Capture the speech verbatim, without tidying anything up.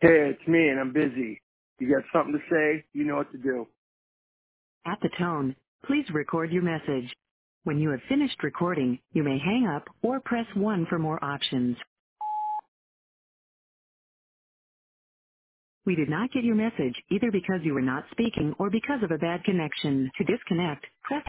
Hey, it's me and I'm busy. You got something to say? You know what to do. At the tone, please record your message. When you have finished recording, you may hang up or press one for more options. We did not get your message either because you were not speaking or because of a bad connection. To disconnect, press